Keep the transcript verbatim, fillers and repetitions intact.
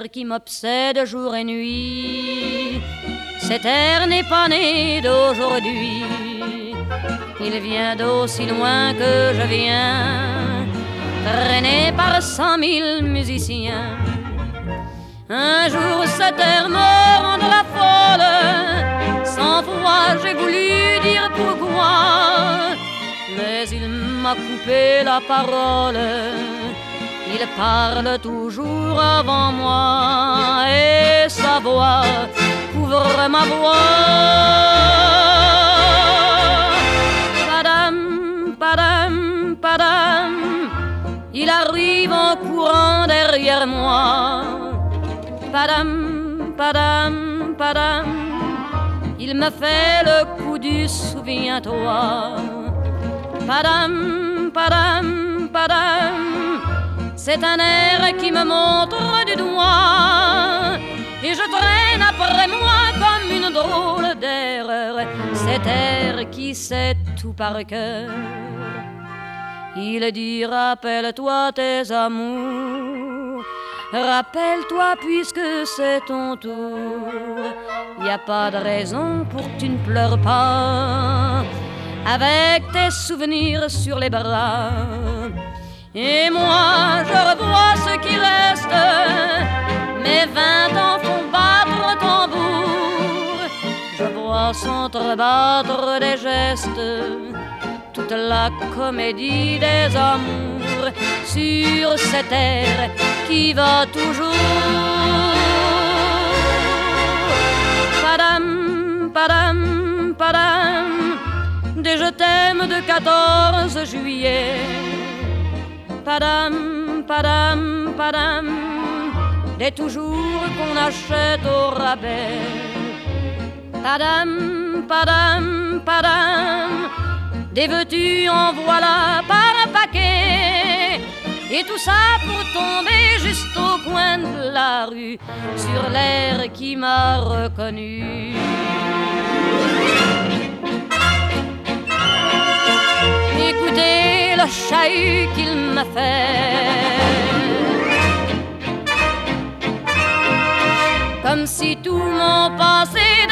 qui m'obsède jour et nuit. Cet air n'est pas né d'aujourd'hui, il vient d'aussi loin que je viens, traîné par cent mille musiciens. Un jour cet air me rendra folle, cent fois j'ai voulu dire pourquoi, mais il m'a coupé la parole. Il parle toujours avant moi et sa voix couvre ma voix. Padam, padam, padam, il arrive en courant derrière moi. Padam, padam, padam, il me fait le coup du souviens-toi. Padam, padam, padam, c'est un air qui me montre du doigt et je traîne après moi comme une drôle d'erreur cet air qui sait tout par cœur. Il dit rappelle-toi tes amours, rappelle-toi puisque c'est ton tour. Y a pas de raison pour que tu ne pleures pas avec tes souvenirs sur les bras. Et moi je revois ce qui reste, mes vingt ans font battre tambour. Je vois s'entrebattre des gestes, toute la comédie des amours sur cette air qui va toujours. Padam, padam, padam, des je t'aime de quatorze juillet. Padam, padam, padam, des toujours qu'on achète au rabais. Padam, padam, padam, des veux-tu en voilà par un paquet. Et tout ça pour tomber juste au coin de la rue sur l'air qui m'a reconnu. Écoutez le chahut qu'il m'a fait, comme si tout mon passé